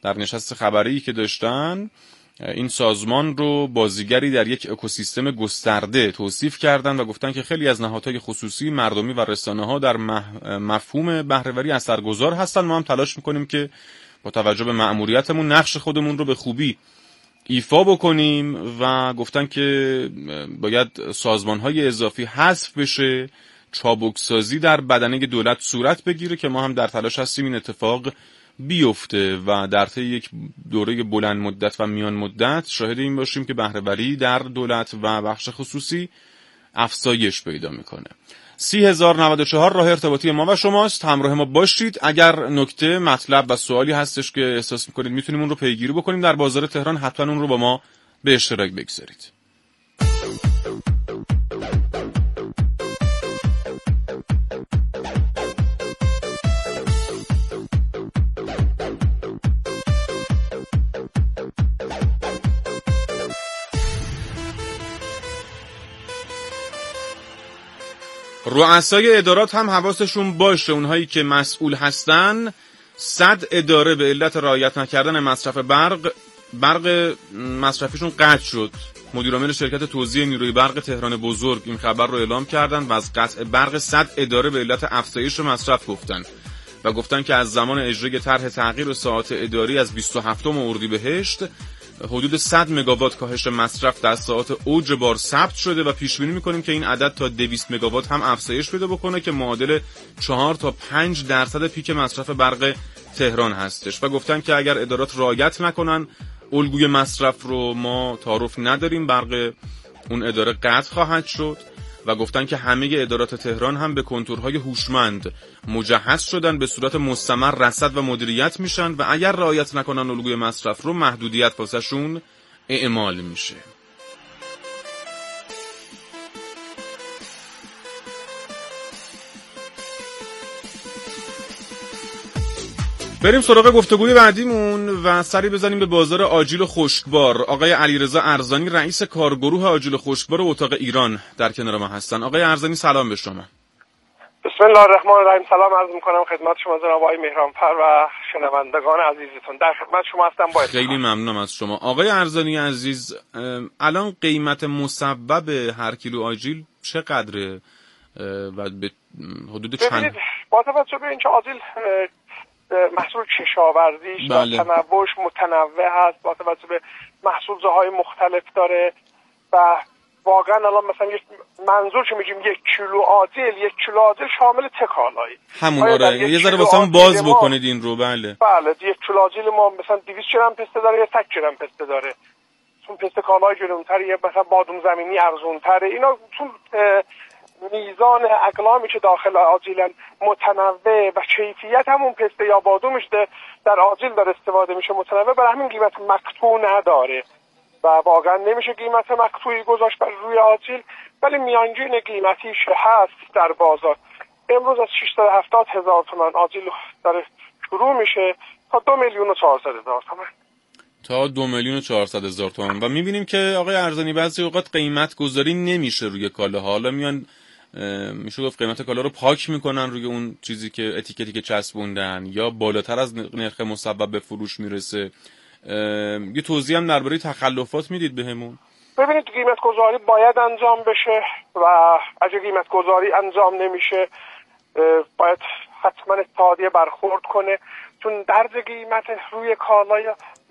در نشست خبری که داشتن این سازمان رو بازیگری در یک اکوسیستم گسترده توصیف کردن و گفتن که خیلی از نهادهای خصوصی، مردمی و رسانه‌ها در مفهوم بهره‌وری اثرگذار هستن. ما هم تلاش می‌کنیم که با توجه به مأموریتمون نقش خودمون رو به خوبی ایفا بکنیم و گفتن که باید سازمان‌های اضافی حذف بشه، چابکسازی در بدنه دولت صورت بگیره که ما هم در تلاش هستیم این اتفاق بیفته و در طی یک دوره بلند مدت و میان مدت شاهد این باشیم که بهره‌وری در دولت و بخش خصوصی افزایش پیدا میکنه. 30,094 راه ارتباطی ما و شماست، همراه ما باشید. اگر نکته، مطلب و سوالی هستش که احساس میکنید میتونیم اون رو پیگیری بکنیم در بازار تهران، حتما اون رو با ما به اشتراک بگذارید. رؤسای ادارات هم حواسشون باشه، اونهایی که مسئول هستن. 100 اداره به علت رعایت نکردن مصرف برق مصرفیشون قطع شد. مدیرعامل شرکت توزیع نیروی برق تهران بزرگ این خبر رو اعلام کردن و از قطع برق 100 اداره به علت افزایش مصرف گفتن و گفتن که از زمان اجرای طرح تغییر ساعات اداری از 27 اردیبهشت حدود 100 مگاوات کاهش مصرف در ساعات اوج بار ثبت شده و پیش بینی می‌کنیم که این عدد تا 200 مگاوات هم افزایش پیدا بکنه که معادل 4 تا 5% پیک مصرف برق تهران هستش و گفتن که اگر ادارات رعایت نکنن الگوی مصرف رو ما تعارف نداریم، برق اون اداره قطع خواهد شد و گفتن که همه ادارات تهران هم به کنتورهای هوشمند مجهز شدن، به صورت مستمر رصد و مدیریت میشن و اگر رعایت نکنن الگوی مصرف رو محدودیت واسهشون اعمال میشه. بریم سراغ گفتگوی بعدیمون و سری بزنیم به بازار آجیل خشکبار. آقای علیرضا ارزانی رئیس کارگروه آجیل خشکبار اتاق ایران در کنار ما هستن. آقای ارزانی سلام به شما. بسم الله الرحمن الرحیم. سلام عرض می‌کنم خدمت شما جناب آقای مهرانفر و شنوندگان عزیزتون. در خدمت شما هستم. با خیلی ممنونم از شما. آقای ارزانی عزیز، الان قیمت مصوب هر کیلو آجیل چقدره و به حدود چند؟ با توجه به اینکه آجیل محصول کشاورزیش و تنوعش متنوع هست، با توجه به محصولهای مختلف داره و واقعا الان مثلا یک منظور که میگیم یک کیلو آجیل شامل تکالایی همون. آره یه ذره واسه باز بکنید این رو. بله یک کیلو آجیل ما مثلا 200 گرم پسته داره یا 100 گرم پسته داره، چون پسته کالای گرونتره، مثلا بادام زمینی ارزونتره. اینا چون میزان اقلامی که داخل آجیلن متنوع و کیفیت همون پسته یا بادومش در آجیل داره استفاده میشه متنوع، برای همین قیمت مقطوع نداره و واقعا نمیشه قیمت مقطوعی گذاشت بر روی آجیل، ولی میانگین قیمتیش هست در بازار. امروز از 670,000 تومان آجیل داره شروع میشه تا 2,400,000 تومان. تا 2,400,000 تومان. و میبینیم که آقای ارزانی بعضی اوقات قیمت گذاری نمیشه روی کالاها. حالا میان میشه گفت قیمت کالا رو پاک میکنن روی اون چیزی که اتیکتی که چسبوندن یا بالاتر از نرخ مصوب به فروش میرسه. یه توضیح هم درباره تخلفات میدید بهمون؟ ببینید قیمت گذاری باید انجام بشه و اگه قیمت گذاری انجام نمیشه باید حتما اتحادیه برخورد کنه، چون درج قیمت روی کالای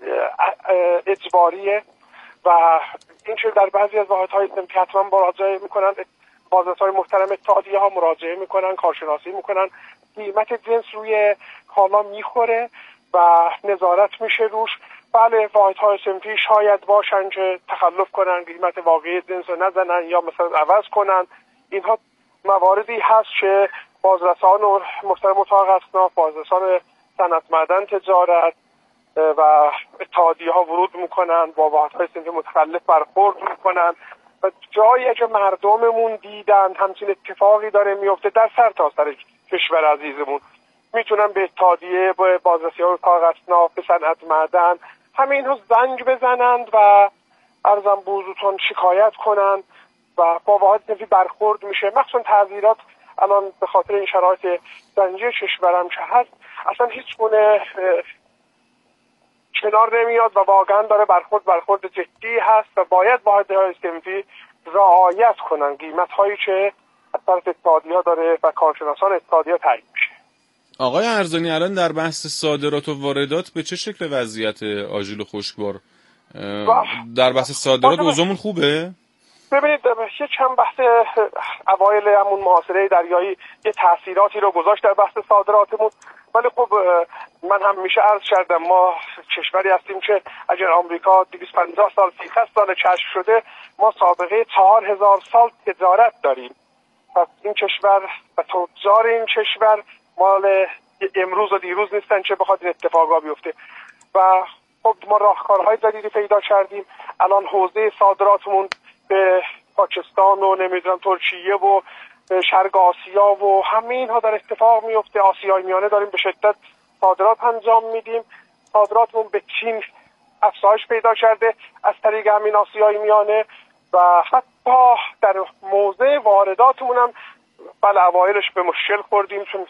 اجباریه و این چه در بعضی از واحدهای صنفی حتما مراجعه میکنن، بازرسای محترم اتحادیه ها مراجعه میکنن، کارشناسی میکنن، قیمت جنس روی کالا میخوره و نظارت میشه روش. بله واحدهای صنفی شاید باشن که تخلف کنن، قیمت واقعی جنس رو نزنن یا مثلا عوض کنن. اینها مواردی هست که بازرسان محترم اتاق اصناف، بازرسان صنعت معدن تجارت و اتحادیه ها ورود میکنن، با واحدهای صنفی متخلف برخورد میکنن و جایی که مردممون دیدن همچین اتفاقی داره میفته در سرتاسر کشور عزیزمون، میتونن به اتحادیه، به بازرسی های اتاق اصناف، به صنعت معدن، همه اینها زنگ بزنند و عرضم به حضورتون شکایت کنند و با واحد صنفی برخورد میشه. مخصوصا تعذیرات الان به خاطر این شرایط زنجیره کشورم که هست اصلا هیچ گونه کنار نمیاد و واقعا داره برخورد جدی هست و باید واحدهای صنفی رعایت کنن قیمت‌هایی که از طرف اتحادیه‌ها داره و کارشناسان اتحادیه تعیین میشه. آقای ارزانی، الان در بحث صادرات و واردات به چه شکل وضعیت آجیل و خشکبار؟ در بحث صادرات اوضاعمون خوبه؟ ببینید یه چند بحث اوایل همون محاصره دریایی یه تاثیراتی رو گذاشت در بحث صادراتمون، ولی خب من هم میشه عرض کردم ما کشوری هستیم که اگر آمریکا 250 سال 300 سال کشف شده، ما سابقه 4000 سال تجارت داریم. پس این کشور و تجار این کشور مال امروز و دیروز نیستن که بخواد این اتفاقا بیفته و خب ما راهکارهای جدیدی پیدا کردیم. الان حوزه صادراتمون به پاکستان و نمیدونم ترکیه و شرق آسیا و همه اینها در اتفاق میفته. آسیای میانه داریم به شدت صادرات انجام میدیم. صادراتمون به چین افزایش پیدا کرده از طریق همین آسیای میانه و حتی در موضع وارداتمون هم بله اوایلش به مشکل خوردیم، چون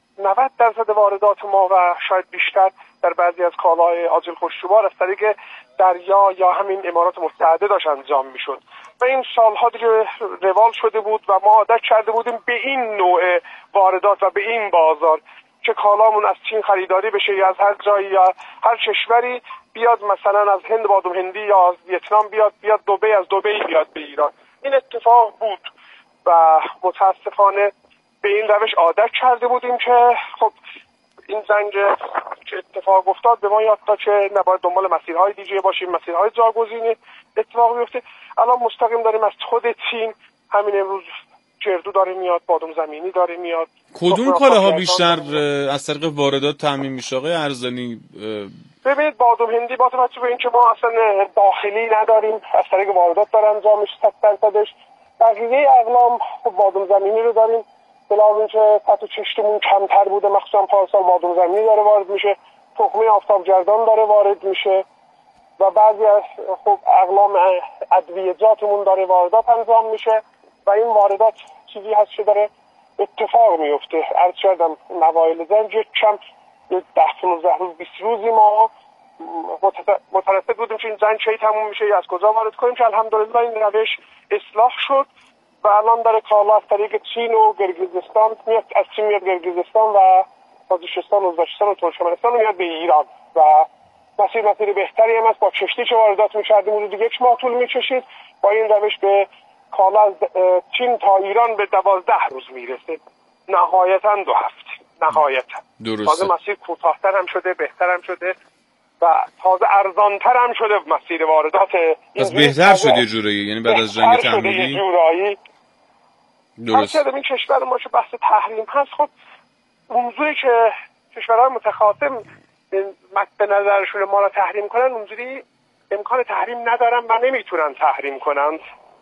90% واردات ما و شاید بیشتر در بعضی از کالاهای آجیل خشکبار از طریق دریا یا همین امارات متحده داشت انجام میشد و این سالها دیگه روال شده بود و ما عادت کرده بودیم به این نوع واردات و به این بازار که کالامون از چین خریداری بشه یا از هر جایی یا هر کشوری بیاد، مثلا از هند بادام هندی یا از ویتنام بیاد دبی، از دبی بیاد به ایران. این اتفاق بود و متاسفانه به این روش عادت کرده بودیم که خب این زنگ که اتفاق افتاد به ما یاد داد که نباید دنبال مسیرهای دیگه باشیم، مسیرهای جاگزینی اتفاق بیفته. الان مستقیم داریم از خود چین، همین امروز گردو داره میاد، بادام زمینی داره میاد. کدوم کالاها بیشتر از طریق واردات تامین میشه آقای ارزانی؟ ببینید بادام هندی با توجه به اینکه ما اصلا داخلی نداریم از طریق واردات داره انجام میشه 100%. بقیه اقلام خب بادام زمینی رو داریم، بلاز اینکه پتو چشتمون کمتر بوده مخصوصا پارسال بادام زمینی داره وارد میشه، تخمه آفتابگردان داره وارد میشه و بعضی از خب اقلام ادویه‌جاتمون داره واردات انجام میشه و این واردات چیزی هست که داره اتفاق میفته. عرض کردم موایل زنج کم 10-15 روز 20 روزی ما مترصد بودیم که این زنج کی تموم میشه یا از کجا وارد کنیم که الحمدلله این روش اصلاح شد و الان داره کالا از طریق چین و گرگیزستان میاد، از چین میاد گرگیزستان و تاجیکستان و ازبکستان و ترکمنستان میاد به ایران و مسیر بهتری هم است. با کشتی که واردات می‌کردیم حدود 1 ماه طول می‌کشید، با این روش به کالا از چین تا ایران به 12 روز میرسه، نهایتاً 2 هفته. نهایتاً تازه مسیر کوتاه‌تر هم شده، بهتر هم شده و تازه ارزان‌تر هم شده مسیر واردات. پس بهتر شد یه جورایی، یعنی بعد از جنگ تحمیلی درست. این کشور ما که بحث تحریم هست، خب اونجوری که کشورهای متخاصم به نظرشون ما را تحریم کنن اونجوری امکان تحریم ندارن و نمیتونن تحریم کنن.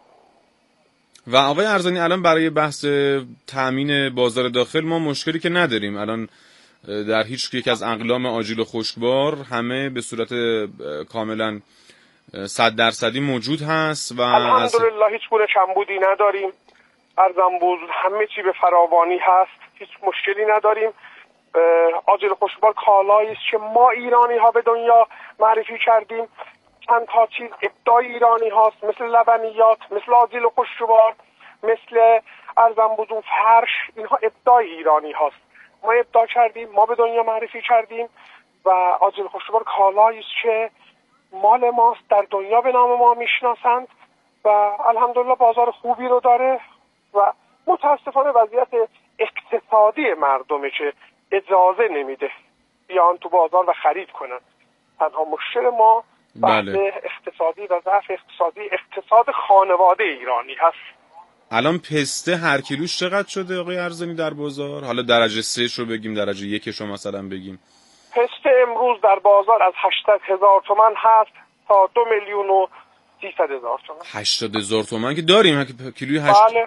و آقای ارزانی الان برای بحث تامین بازار داخل ما مشکلی که نداریم، الان در هیچ یک از اقلام آجیل و خشکبار همه به صورت کاملا 100% موجود هست و الحمدلله هیچ گونه کمبودی نداریم. ارزم بزرگ همه چی به فراوانی هست، هیچ مشکلی نداریم. آجیل خشکبار کالایی است که ما ایرانی ها به دنیا معرفی کردیم. چند تا چیز ابداع ایرانی هاست، مثل لبنیات، مثل آجیل خشکبار، مثل ارزم بزرگ فرش، اینها ابداع ایرانی هاست. ما ابداع کردیم، ما به دنیا معرفی کردیم و آجیل خشکبار کالایی است که مال ماست، در دنیا به نام ما میشناسند و الحمدلله بازار خوبی رو داره و متاسفانه وضعیت اقتصادی مردمه که اجازه نمیده بیان تو بازار و خرید کنن. تنها مشکل ما بحث اقتصادی و ضعف اقتصادی، اقتصاد خانواده ایرانی هست. الان پسته هر کیلوش چقدر شده آقای ارزانی در بازار؟ حالا درجه 3 رو بگیم، درجه 1 رو مثلا بگیم. پسته امروز در بازار از 80,000 تومان هست تا 2,300,000 تومان. 80,000 تومان که داریم کیلوی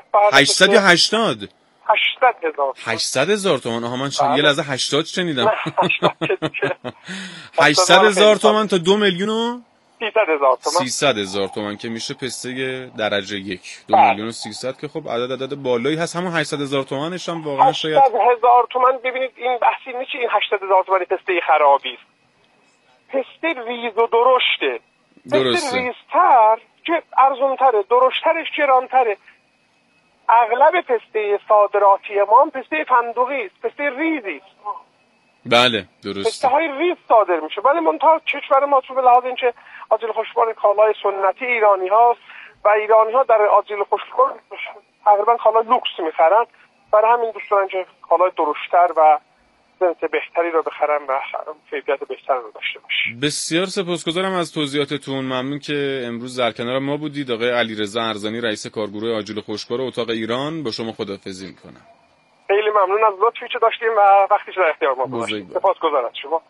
880 800,000 تومان. آها من یه لحظه 80 شنیدم. 800,000 تومان تا 2,300,000 تومان که میشه پسته درجه 1. 2,300,000 که خب عدد بالایی هست. همون 800,000 تومانش هم واقعا شاید 800,000 تومان. ببینید این بحثی نیست این 80,000 تومان پسته خرابی است. پسته ریز و درشته. درسته. پسته ریزتر که ارزونتره، درشترش گرانتره. اغلب پسته صادراتی ما هم پسته فندقی است، پسته ریزی است. بله درسته. پسته های ریز صادر میشه، ولی منتها کشور ما به لحاظ اینکه آجیل خوشبار کالای سنتی ایرانی هاست و ایرانی ها در آجیل خوشبار تقریبا کالای لوکس میخرن، برای همین دوست دارن که کالای درشتر و جنس بهتری رو بخرن و کیفیت بهتر رو داشته باشه. بسیار سپاسگزارم از توضیحاتتون. ممنون که امروز در کنار ما بودید. آقای علیرضا ارزانی، رئیس کارگروه آجیل خوشبار اتاق ایران، با شما خداحافظی میکنم. خیلی ممنون از لطفی که داشتیم و وقتی که در اختیار ما گذاشتید. سپاسگزارم از شما.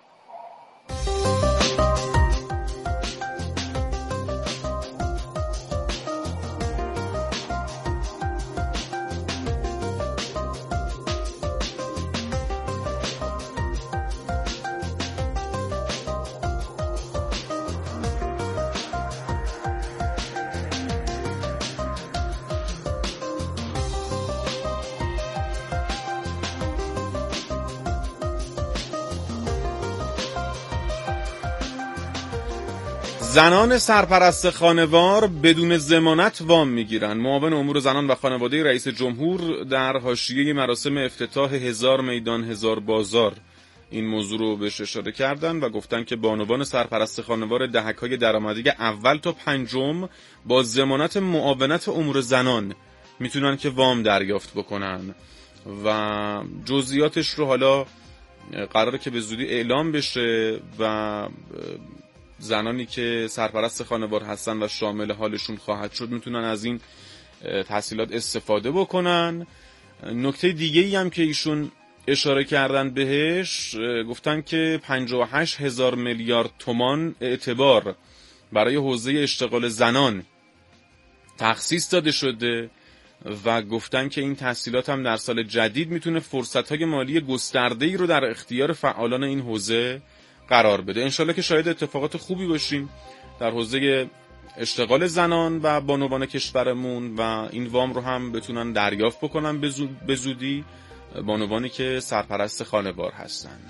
زنان سرپرست خانوار بدون ضمانت وام میگیرن. معاون امور زنان و خانواده رئیس جمهور در حاشیه مراسم افتتاح 1000 میدان 1000 بازار این موضوع رو بهش اشاره کردن و گفتن که بانوان سرپرست خانوار دهک‌های درآمدی اول تا پنجم با ضمانت معاونت امور زنان میتونن که وام دریافت بکنن و جزئیاتش رو حالا قراره که به زودی اعلام بشه و زنانی که سرپرست خانوار هستن و شامل حالشون خواهد شد میتونن از این تسهیلات استفاده بکنن. نکته دیگه‌ای هم که ایشون اشاره کردن بهش، گفتن که 58,000 میلیارد تومان اعتبار برای حوزه اشتغال زنان تخصیص داده شده و گفتن که این تسهیلات هم در سال جدید میتونه فرصت‌های مالی گسترده‌ای رو در اختیار فعالان این حوزه قرار بده. انشالله که شاهد اتفاقات خوبی باشیم در حوزه اشتغال زنان و بانوان کشورمون و این وام رو هم بتونن دریافت بکنن به زودی بانوانی که سرپرست خانوار هستن.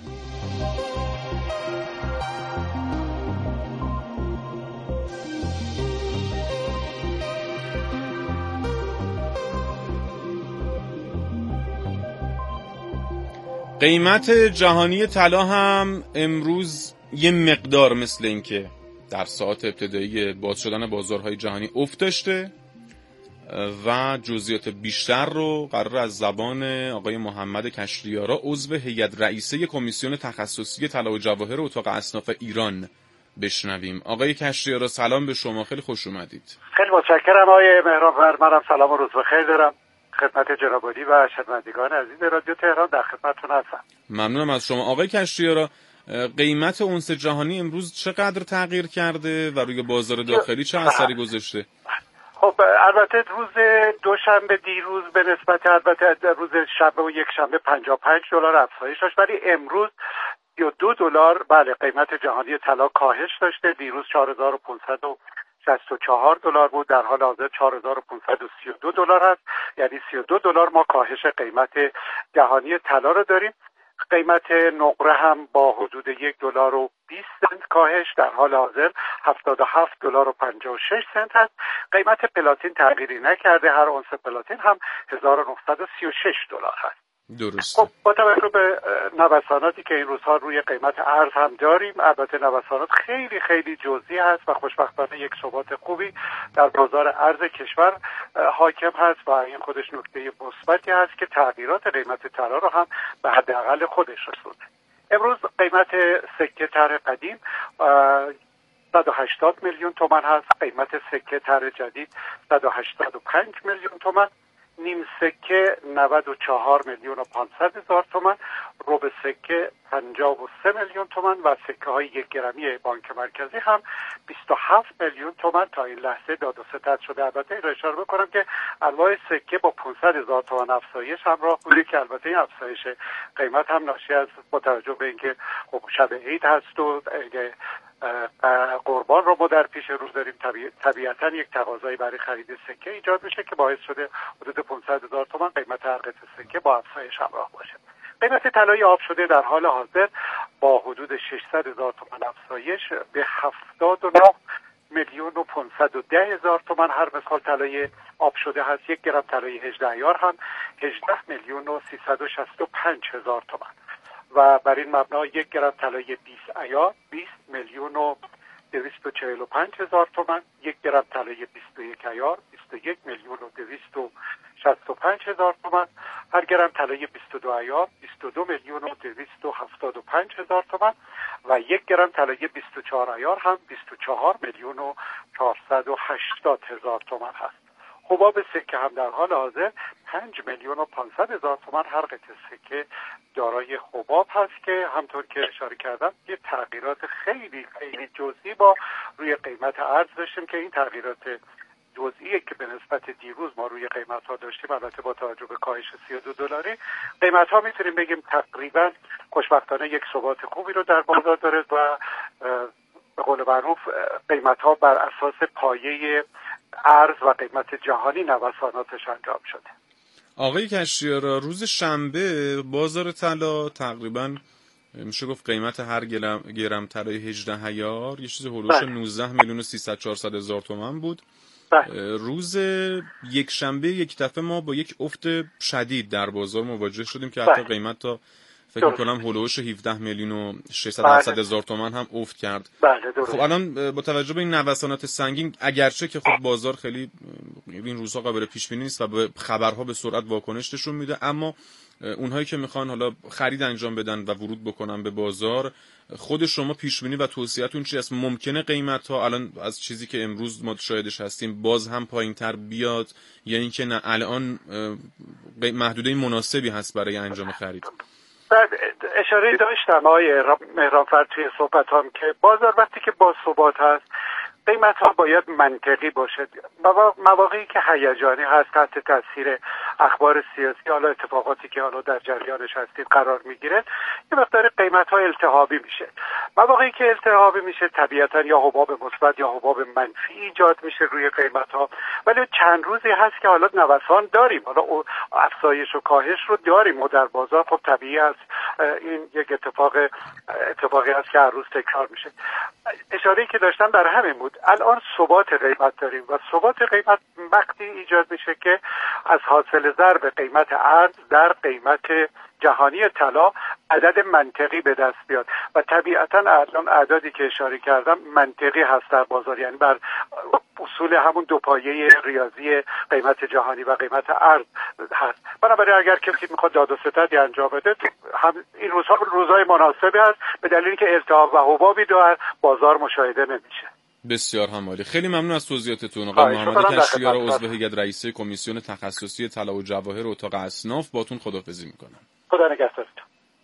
قیمت جهانی طلا هم امروز یه مقدار مثل این که در ساعات ابتدایی باز شدن بازارهای جهانی افت داشته و جزئیات بیشتر رو قرار از زبان آقای محمد کشتیارا، عضو هیئت رئیسه کمیسیون تخصصی طلا و جواهر اتاق اصناف ایران بشنویم. آقای کشتیارا سلام به شما، خیلی خوش اومدید. خیلی متشکرم آقای مهرانور. منم سلام و روز بخیر دارم خدمت جناب عالی و شنوندگان عزیز رادیو تهران، در خدمتتون هستم. ممنونم از شما. آقای کشتیارا، قیمت اونس جهانی امروز چقدر تغییر کرده و روی بازار داخلی چه اثری گذاشته؟ خب البته روز دوشنبه دیروز به نسبت البته روز شنبه و یک شنبه $55 افزایش داشت، ولی امروز $32 بله قیمت جهانی طلا کاهش داشته. دیروز $4,564 بود، در حال حاضر $4,532 هست، یعنی $32 ما کاهش قیمت جهانی طلا رو داریم. قیمت نقره هم با حدود $1.20 کاهش، در حال حاضر $77.56 هست. قیمت پلاتین تغییری نکرده، هر اونس پلاتین هم $1,936 هست. درست. خب با توجه به نوساناتی که این روزها روی قیمت ارز هم داریم، البته نوسانات خیلی خیلی جزئی هست و خوشبختانه یک ثبات خوبی در بازار ارز کشور حاکم هست و این خودش نکته مثبتی هست که تغییرات قیمت طلا رو هم به حداقل خودش رسونده. امروز قیمت سکه طرح قدیم 180 میلیون تومان هست، قیمت سکه طرح جدید 185 میلیون تومان، نیم سکه 94,500,000 تومان، ربع سکه 53 میلیون تومان و سکه های 1 گرمی بانک مرکزی هم 27 میلیون تومان تا این لحظه داد و ستد شده. البته این اشاره بکنم که انواع سکه با 500,000 تومان افزایش همراه بوده که البته این افزایش قیمت هم ناشی از با توجه به اینکه خب شب عید هست و قربان رو ما در پیش روز داریم، طبیعتا یک تقاضایی برای خرید سکه ایجاد میشه که باعث شده حدود 500,000 تومان قیمت هر قطعه سکه با افزایش همراه باشه. قیمت طلای آب شده در حال حاضر با حدود 600,000 تومان افزایش به 79,510,000 تومان هر مسخال طلای آب شده هست. 1 گرم طلای 18 عیار هم 18,365,000 تومان و بر این مبنا 1 گرم طلای 20 عیار 20,245,000 تومان، 1 گرم طلای 21 عیار 21,265,000 تومان، هر گرم طلای 22 عیار 22,275,000 تومان و 1 گرم طلای 24 عیار هم 24,480,000 تومان هست. حباب سکه هم در حال حاضر 5,500,000 تومان هر قطعه سکه دارای حباب هست که همطور که اشاره کردم یه تغییرات خیلی خیلی جزئی با روی قیمت ارز داشتیم که این تغییرات جزئی که به نسبت دیروز ما روی قیمت ها داشتیم، البته با توجه به کاهش 32 دلاری قیمت ها میتونیم بگیم تقریبا خوشبختانه یک ثبات خوبی رو در بازار داره و به قول معروف قیمت ها بر اساس پایه ارز و قیمت جهانی نوساناتش انجام شده. آقای کشتیارا، روز شنبه بازار طلا تقریبا میشه گفت قیمت هر گرم طلای 18 عیار یه چیز هولوش 19,300,000 تومان بود. روز یک شنبه یک دفعه ما با یک افت شدید در بازار مواجه شدیم که حتی قیمت تا فکر می‌کنم هولوش 17,600,000 تومان هم افت کرد. خب الان با توجه به این نوسانات سنگین، اگرچه که خب بازار خیلی این روزها قابل پیش بینی نیست و به خبرها به سرعت واکنش نشون میده، اما اونهایی که میخوان حالا خرید انجام بدن و ورود بکنن به بازار، خود شما پیش بینی و توصیه‌تون چی است؟ ممکنه قیمت‌ها الان از چیزی که امروز ما شاهدش هستیم باز هم پایین‌تر بیاد یا اینکه نه الان محدوده مناسبی هست برای انجام خرید؟ اشاره داشتم آقای مهرانفر توی صحبتام که بازار وقتی که با ثبات هست قیمت ها باید منطقی باشه. مواقعی که هیجانی هست تحت تاثیر اخبار سیاسی، حالا اتفاقاتی که حالا در جریانش هستید قرار میگیره، یه مقدار قیمت ها التهابی میشه. مواقعی که التهابی میشه طبیعتا یا حباب مثبت یا حباب منفی ایجاد میشه روی قیمت ها. ولی چند روزی هست که حالا نوسان داریم، حالا افزایش و کاهش رو داریم و در بازار خب طبیعی است این یک اتفاقی هست که هر روز تکرار میشه. اشاره‌ای که داشتم در همین بود. الان ثبات قیمت داریم و ثبات قیمت وقتی ایجاد میشه که از حاصل ضرب قیمت ارز در قیمت جهانی طلا عدد منطقی به دست بیاد و طبیعتا الان اعدادی که اشاره کردم منطقی هست در بازار، یعنی بر اصول همون دو پایه ریاضی قیمت جهانی و قیمت ارز هست. بنابراین اگر کسی میخواد داد و ستدی انجام بده، هم این روزها روزهای مناسبی هست به دلیلی که التهاب و حبابی در بازار مشاهده نمیشه. بسیار هم عالی. خیلی ممنون از توضیحاتتون. آقای محمد کشتیارا، عضو هیئت رئیسه کمیسیون تخصصی طلا و جواهر اتاق اصناف، باتون خداحافظی میکنم. خدا نگهدارتون.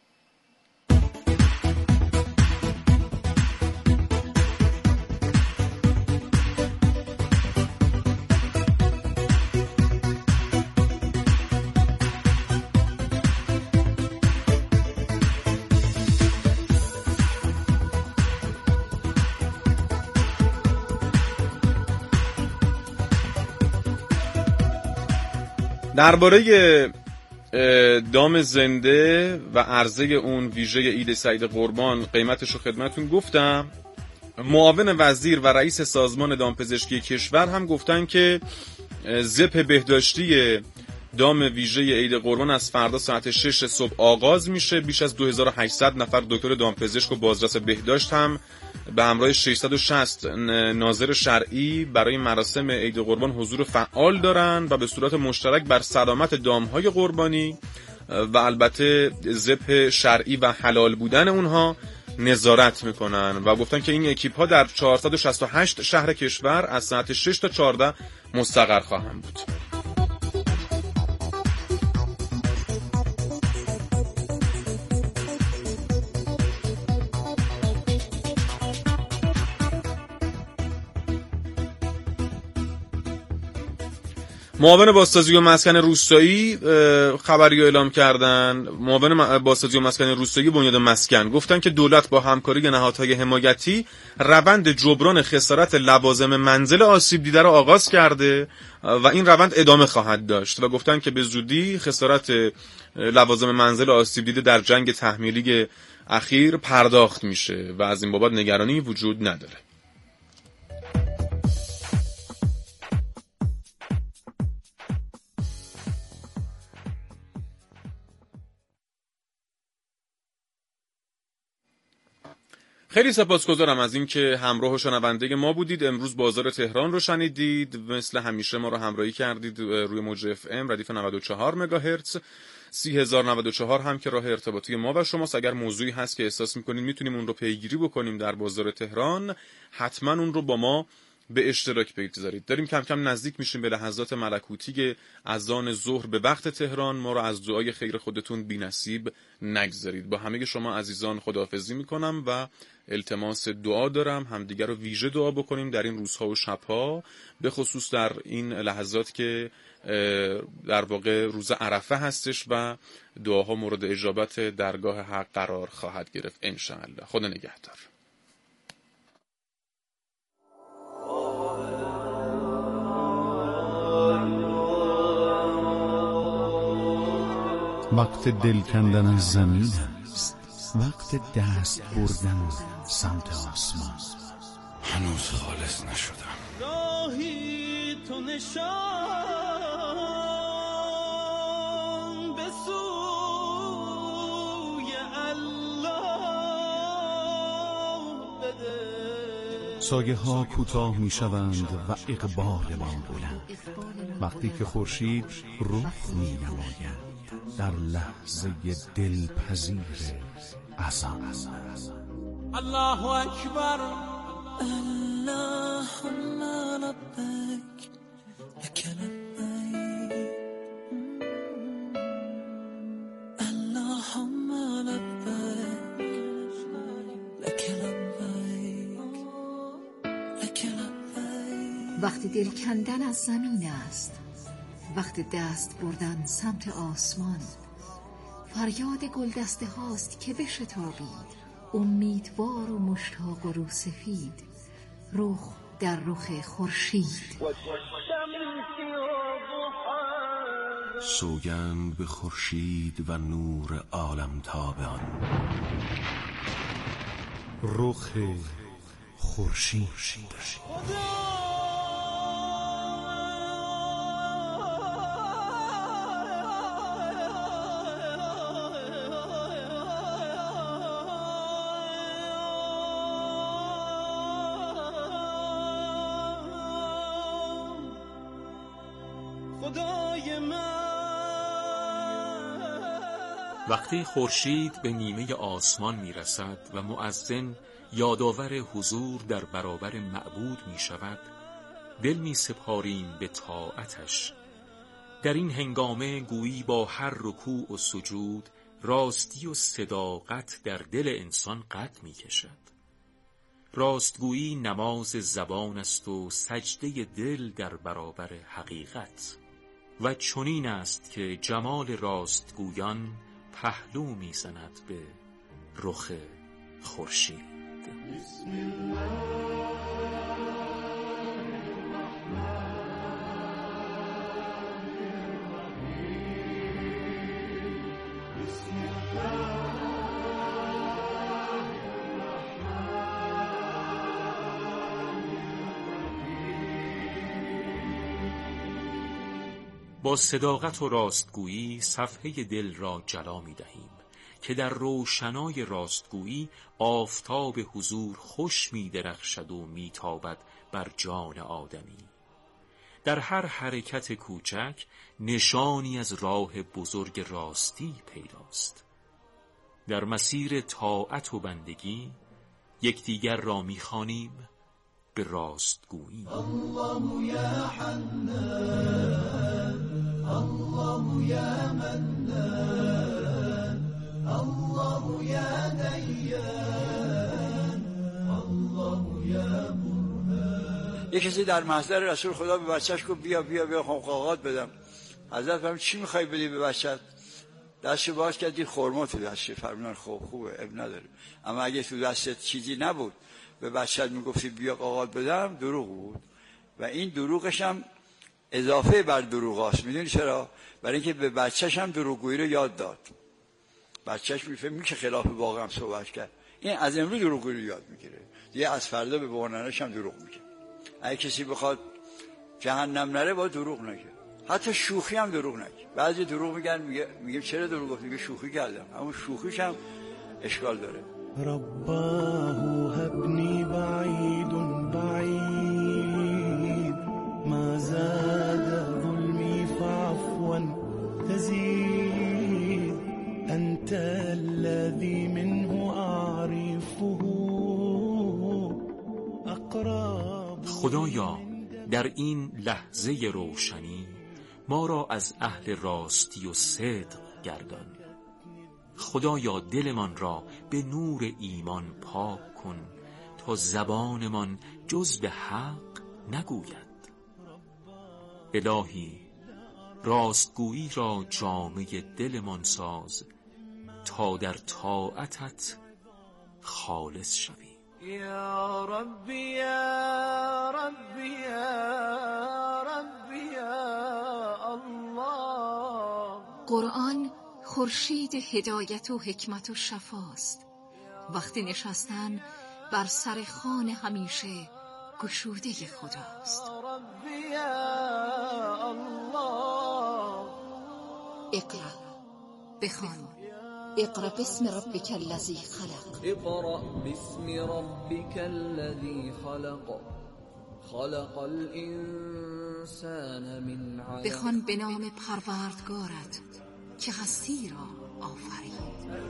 درباره دام زنده و عرضه اون ویژه عید سعید قربان قیمتش رو خدمتون گفتم. معاون وزیر و رئیس سازمان دامپزشکی کشور هم گفتن که ذبح بهداشتی دام ویژه عید قربان از فردا ساعت 6 صبح آغاز میشه. بیش از 2800 نفر دکتر دامپزشک و بازرس بهداشت هم به همراه 660 ناظر شرعی برای مراسم عید قربان حضور فعال دارن و به صورت مشترک بر سلامت دامهای قربانی و البته ذبح شرعی و حلال بودن اونها نظارت میکنن و گفتن که این اکیپ ها در 468 شهر کشور از ساعت 6 تا 14 مستقر خواهند بود. معاون بازسازی و مسکن روستایی خبری اعلام کردن. معاون بازسازی و مسکن روستایی بنیاد مسکن گفتن که دولت با همکاری نهادهای حمایتی روند جبران خسارت لوازم منزل آسیب دیده را آغاز کرده و این روند ادامه خواهد داشت و گفتن که به زودی خسارت لوازم منزل آسیب دیده در جنگ تحمیلی اخیر پرداخت میشه و از این بابت نگرانی وجود نداره. خیلی سپاسگزارم از این که همراه و شنونده ما بودید. امروز بازار تهران رو شنیدید. مثل همیشه ما رو همراهی کردید روی موج اف ام ردیف 94 مگاهرتز 3094 هم که راه ارتباطی ما و شماست. اگر موضوعی هست که احساس می‌کنید میتونیم اون رو پیگیری بکنیم در بازار تهران، حتما اون رو با ما به اشتراک بگذارید. داریم کم کم نزدیک میشیم به لحظات ملکوتی اذان ظهر به وقت تهران. ما رو از دعای خیر خودتون بی‌نصیب نگذارید. با همه شما عزیزان خداحافظی میکنم و التماس دعا دارم همدیگر رو ویژه دعا بکنیم در این روزها و شبها، به خصوص در این لحظات که در واقع روز عرفه هستش و دعاها مورد اجابت درگاه حق قرار خواهد گرفت انشاءالله. خدا نگهدار. وقت دل کندن از زمین است، وقت دست بردن سمت آسمان. هنوز خالص نشدم. راهی تو نشان به سوی الله بده. سایه ها کوتاه می شوند و اقبال ما بلند. وقتی که خورشید رخ می نماید در لحظه دلپذیر اذان. الله اکبر. اللهم لبیک لک لبیک. اللهم لبیک لک لبیک لک لبیک. وقتی دل کندن از زمین است، وقت دست بردن سمت آسمان. فریاد گلدسته هاست که بشتابید، امیدوار و مشتاق و روسفید، رخ در رخ خورشید. سوگند به خورشید و نور عالم تابان. رخ خورشید. وقتی خورشید به نیمه آسمان میرسد و مؤذن یادآور حضور در برابر معبود می شود، دل می سپاریم به طاعتش. در این هنگامه گویی با هر رکوع و سجود راستی و صداقت در دل انسان قد می کشد. راستگویی نماز زبان است و سجده دل در برابر حقیقت. و چنین است که جمال راستگویان پهلو میزند به رخ خورشید. با صداقت و راستگویی صفحه دل را جلا می دهیم که در روشنای راستگویی آفتاب حضور خوش می درخشد و می تابد بر جان آدمی. در هر حرکت کوچک نشانی از راه بزرگ راستی پیداست. در مسیر طاعت و بندگی یکدیگر را می خوانیم به راستگویی. الله یا حنان، الله یا منان، الله یا دیان، الله یا برهان. یک کسی در محضر رسول خدا به بچه‌ش گفت بیا بیا بیا قاقات بدم. حضرت فرمود چی میخوای بدی به بچه‌ت؟ دستش باز کرد دید خرما تو دستش. فرمودن خب خوبه اب نداره، اما اگه تو دستت چیزی نبود به بچه‌ت میگفتی بیا قاقات بدم، دروغ بود. و این دروغش هم اضافه بر دروغاست. میدونی چرا؟ برای اینکه به بچه‌ش هم دروغگویی رو یاد داد. بچه‌ش میفهمه که خلاف واقع هم صحبت کرد. این از امروز دروغگویی رو یاد میگیره، دیگه از فردا به بابانش هم دروغ میگه. اگه کسی بخواد جهنم نره با دروغ نگه، حتی شوخی هم دروغ نگه. بعضی دروغ میگن، میگه چرا دروغ گفتی؟ میگه شوخی کردم، اما شوخیش هم اشکال داره. رباه هبنی بعید بعید ما زاد ظلمی فعفوا تزید انت الذي منه اعرفه اقرب. خدایا در این لحظه روشنی ما را از اهل راستی و صدق گردان. خدایا دلمان را به نور ایمان پاک کن تا زبانمان جز به حق نگوید. الهی راستگویی را جامه دلمان ساز تا در طاعتت خالص شویم. یا ربی یا ربی یا ربی یا الله. قرآن خورشید هدایت و حکمت و شفاست. وقتی نشستن بر سر خوان همیشه گشوده خداست. اقرأ، بخوان. اقرأ باسم ربک الذی خلق. اقرأ باسم ربک الذی خلق. خلق الانسان من علق. بخوان به نام پروردگارت که هستی را آفرید.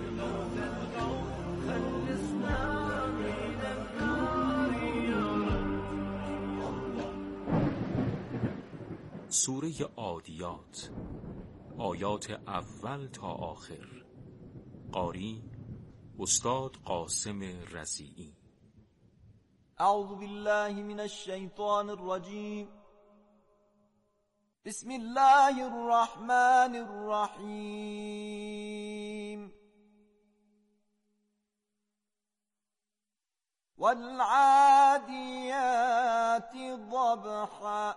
سوره عادیات، آیات اول تا آخر. قاری استاد قاسم رضیعی. اعوذ بالله من الشیطان الرجیم. بسم الله الرحمن الرحیم. والعادیات ضبحا.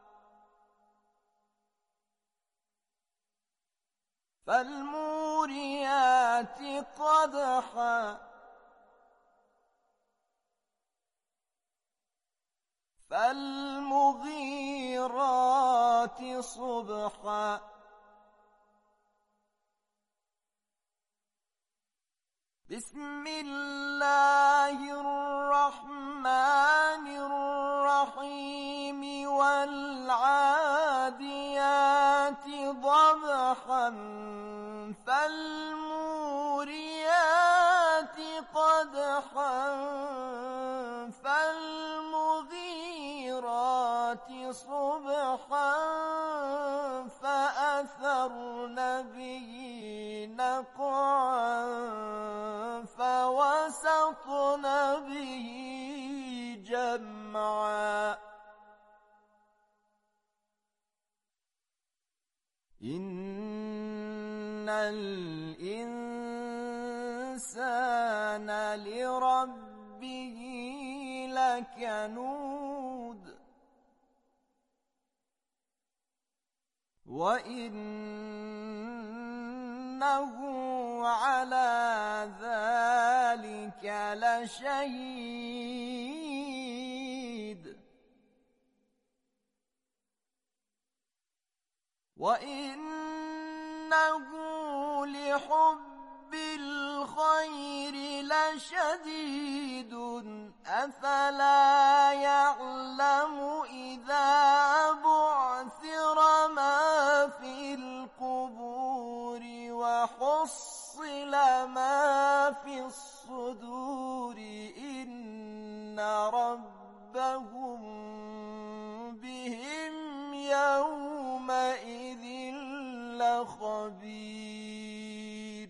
فالموریات قدحا. فالمغيرات صبحا. بسم الله الرحمن الرحيم. والعاديات ضبحا. فالموريات قدحا. فالمغيرات صبحا. فأثرن به نقعا. فوسطن به جمعا. إن الإنسان لربه لكنود. وإنه على ذلك لشهيد. وإنه لحب الخير لشديد. أفلا يعلم إذا بعثر ما في القبور وحصل ما في الصدور إن ربهم بهم يومئذ لخبير.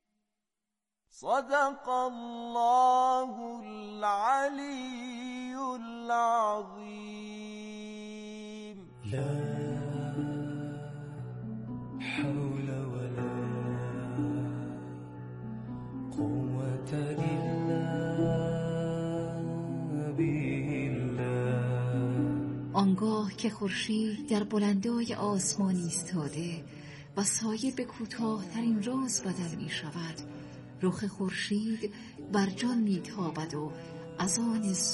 صدق الله العلي العظيم لا حول ولا قوة إلا بالله. آنگاه که خورشید در بلندای آسمان ایستاده و سایه به کوتاه‌ترین راز بدل می شود، رخ خورشید بر جان می تابد و از آن